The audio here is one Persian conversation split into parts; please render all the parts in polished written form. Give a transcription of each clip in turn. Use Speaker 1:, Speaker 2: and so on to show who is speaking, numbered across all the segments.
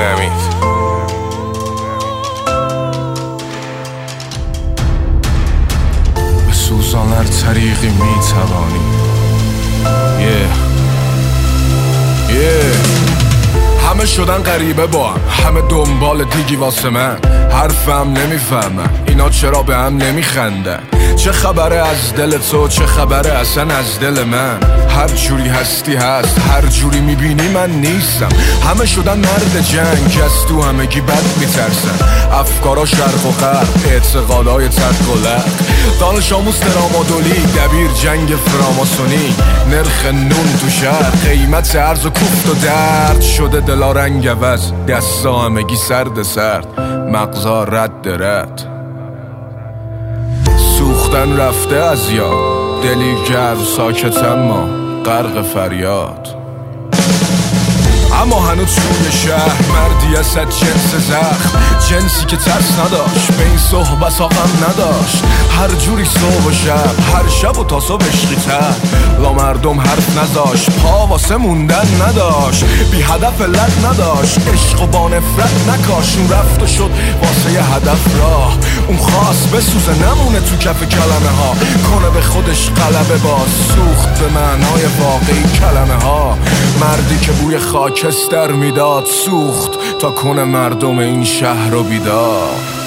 Speaker 1: روی امید. به سوزان هر طریقی میتوانی. همه شدن غریبه با همه دنبال دیگی واسه من. حرفم نمیفهمن اینا چرا به هم نمیخندن. چه خبره از دل تو، چه خبره اصلا از دل من. هر جوری هستی هست، هر جوری میبینی من نیستم. همه شدن مرد جنگ، از تو همگی بد میترسن. افکارا شرق و غرب، اعتقادای ترک و لق. دانش آموز ترامادولی، دبیر جنگ فراماسونی. نرخ نون تو شهر، قیمت ارز و کوفت و درد شده دلا رنگ عوض. دستا همگی سرد سرد، مغزا رد رد. سوختن رفته از یاد، دلی گرم ساکت اما غرق فریاد. اما هنوز توی شهر مردی از جنس زخم، جنسی که ترس نداشت، به این صحبت غم نداشت. هر جوری صبح و شب، هر شب و تا صبح عشقی‌تر. لا مردم حرف نذاشت، پا واسه موندن نداشت. بی هدف علت نداشت، عشق و با نفرت نکاش. اون رفت و شد واسه یه هدف راه. اون خواست بسوزه نمونه تو کف کلمه ها. کنه به خودش غلبه باز، سوخت به معنای واقعی کلمه ها. مردی که بوی خاکستر میداد، سوخت تا کنه مردم این شهر رو بیدار.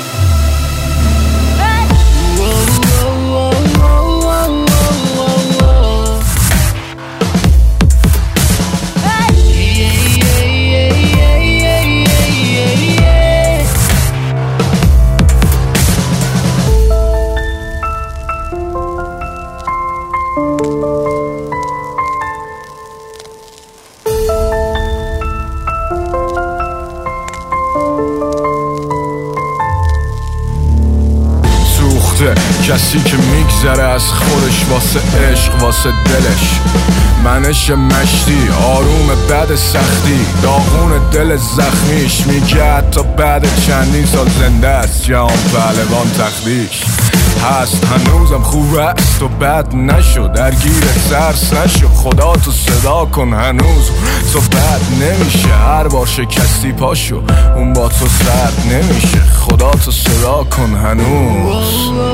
Speaker 1: کسی که میگذره از خودش واسه عشق، واسه دلش. منش مشتی آروم بعد سختی، داغون دل زخمیش. میگه حتی بعد چندین سال زنده است، جهان پهلوان تخلیش. هست هنوزم خوب است و بد نشو، درگیر ترس نشو. خدا تو صدا کن هنوز تو بد نمیشه. هر بار شکستی پاشو، اون با تو سرد نمیشه. خدا تو صدا کن هنوز.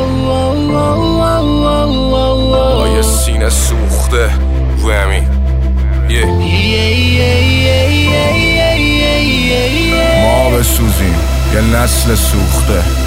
Speaker 1: با یه سینه سوخته روی امید. ما بسوزیم یه نسل سوخته.